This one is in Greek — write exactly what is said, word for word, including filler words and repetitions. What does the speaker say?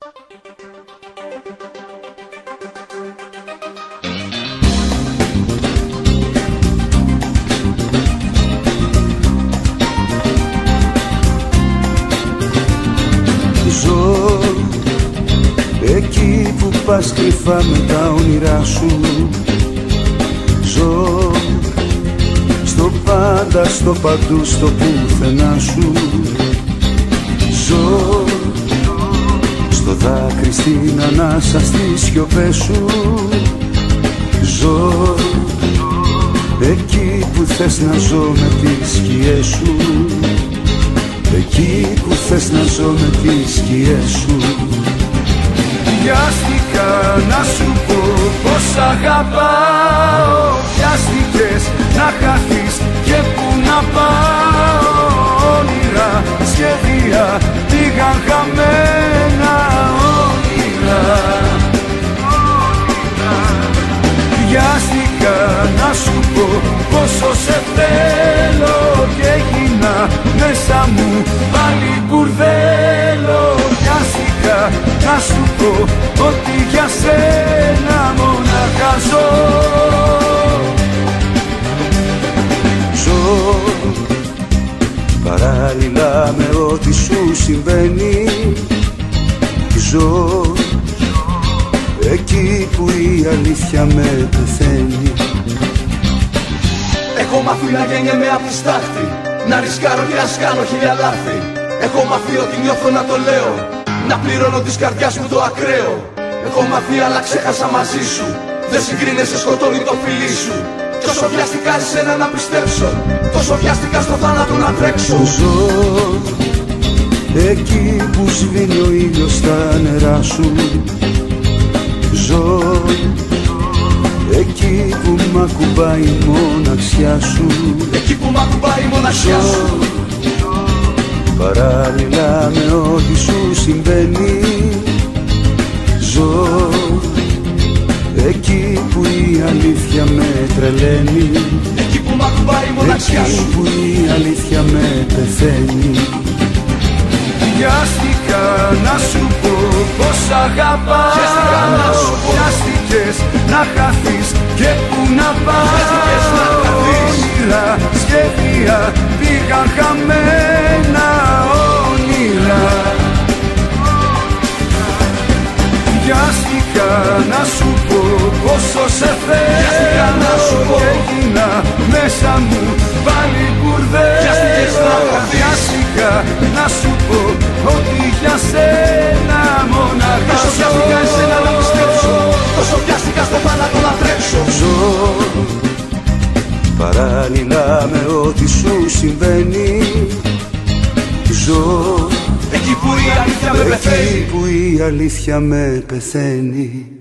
Ζω εκεί που πας κρυφά με τα όνειρά σου. Ζω στο πάντα, στο παντού, στο πουθενά σου. Ζω στο δάκρυ, στην ανάσα, στις σιωπές σου. Ζω εκεί που θες να ζω με τις σκιές σου. Εκεί που θες να ζω με τις σκιές σου. Βιάστηκα να σου πω πως αγαπάω. Βιάστηκες να χαθείς και που να πάω. Όνειρα, σχέδια πήγαν χαμένα. Όνειρα, βιάστηκα να σου πω πόσο σε θέλω. Και έγινα μέσα μου πάλι μπουρδέλο. Βιάστηκα να σου πω ότι για σένα μονάχα ζω. Ζω παράλληλα με ό,τι σου συμβαίνει. Ζω εκεί που η αλήθεια με πεθαίνει. Έχω μάθει να γεννιέμαι απ' τη στάχτη, να ρισκάρω και ας κάνω χίλια λάθη. Έχω μάθει ότι νιώθω να το λέω, να πληρώνω της καρδιάς μου το ακραίο. Έχω μάθει αλλά ξέχασα μαζί σου, δεν συγκρίνεσαι, σκοτώνει το φιλί σου. Κι όσο βιάστηκα εσένα να πιστέψω, τόσο βιάστηκα στο θάνατο να τρέξω. Ζω εκεί που σβήνει ο ήλιος στα νερά σου. Ζω εκεί που μ' ακουμπάει η μοναξιά σου. Εκεί που μ' ακουμπάει η μοναξιά σου. Παράλληλα με ό,τι σου συμβαίνει. Ζω εκεί που η αλήθεια με τρελαίνει. Εκεί που μ' ακουμπάει η μοναξιά σου. Εκεί που η αλήθεια με πεθαίνει. Βιάστηκα να σου πω πως αγαπάω. Βιάστηκα να σου πω. Βιάστηκες να χαθείς και που να πας. Βιάστηκες να χαθείς. Όνειρα, σχέδια πήγαν χαμένα. Όνειρα, βιάστηκα να σου πω πόσο σε θέλω. Να σου πω. Και έγινα μέσα μου πάλι μπουρδέλο. Βιάστηκες να χαθείς. Βιάστηκα να σου πω ότι για σένα μονάχα Τόσο βιάστηκα εσένα να πιστέψω, τόσο βιάστηκα στο θάνατο να τρέξω. Ζω παράλληλα με ό,τι σου συμβαίνει. Ζω εκεί που η αλήθεια με πεθαίνει. εκεί που η αλήθεια με πεθαίνει.